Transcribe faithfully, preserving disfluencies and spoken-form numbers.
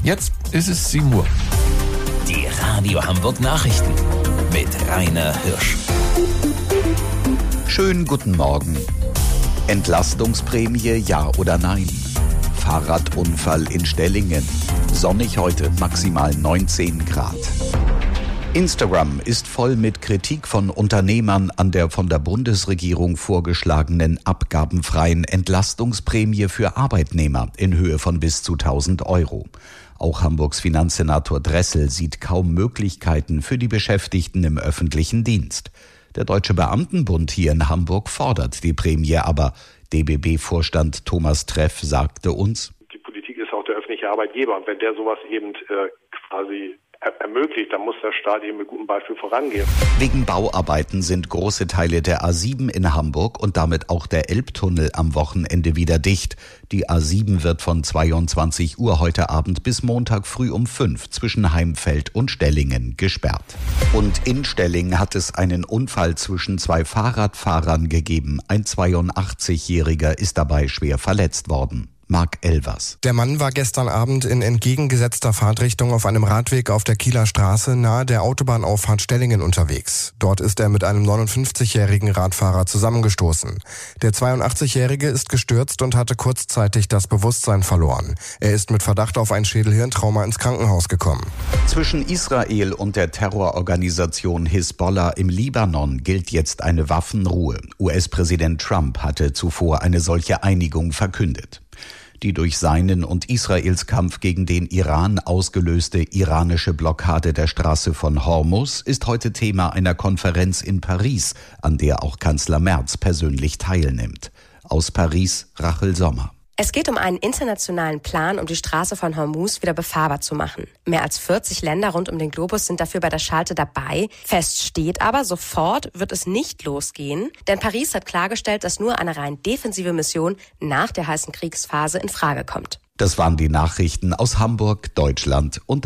Jetzt ist es sieben Uhr. Die Radio Hamburg Nachrichten mit Rainer Hirsch. Schönen guten Morgen. Entlastungsprämie, ja oder nein? Fahrradunfall in Stellingen. Sonnig heute, maximal neunzehn Grad. Instagram ist voll mit Kritik von Unternehmern an der von der Bundesregierung vorgeschlagenen abgabenfreien Entlastungsprämie für Arbeitnehmer in Höhe von bis zu tausend Euro. Auch Hamburgs Finanzsenator Dressel sieht kaum Möglichkeiten für die Beschäftigten im öffentlichen Dienst. Der Deutsche Beamtenbund hier in Hamburg fordert die Prämie, aber D B B-Vorstand Thomas Treff sagte uns: Die Politik ist auch der öffentliche Arbeitgeber, und wenn der sowas eben äh, quasi ermöglicht, dann muss der Staat eben mit gutem Beispiel vorangehen. Wegen Bauarbeiten sind große Teile der A sieben in Hamburg und damit auch der Elbtunnel am Wochenende wieder dicht. Die A sieben wird von zweiundzwanzig Uhr heute Abend bis Montag früh um fünf zwischen Heimfeld und Stellingen gesperrt. Und in Stellingen hat es einen Unfall zwischen zwei Fahrradfahrern gegeben. Ein zweiundachtzigjähriger ist dabei schwer verletzt worden. Marc Elvers. Der Mann war gestern Abend in entgegengesetzter Fahrtrichtung auf einem Radweg auf der Kieler Straße nahe der Autobahnauffahrt Stellingen unterwegs. Dort ist er mit einem neunundfünfzigjährigen Radfahrer zusammengestoßen. Der zweiundachtzigjährige ist gestürzt und hatte kurzzeitig das Bewusstsein verloren. Er ist mit Verdacht auf ein Schädelhirntrauma ins Krankenhaus gekommen. Zwischen Israel und der Terrororganisation Hisbollah im Libanon gilt jetzt eine Waffenruhe. U S-Präsident Trump hatte zuvor eine solche Einigung verkündet. Die durch seinen und Israels Kampf gegen den Iran ausgelöste iranische Blockade der Straße von Hormuz ist heute Thema einer Konferenz in Paris, an der auch Kanzler Merz persönlich teilnimmt. Aus Paris, Rachel Sommer. Es geht um einen internationalen Plan, um die Straße von Hormuz wieder befahrbar zu machen. Mehr als vierzig Länder rund um den Globus sind dafür bei der Schalte dabei. Fest steht aber, sofort wird es nicht losgehen, denn Paris hat klargestellt, dass nur eine rein defensive Mission nach der heißen Kriegsphase in Frage kommt. Das waren die Nachrichten aus Hamburg, Deutschland und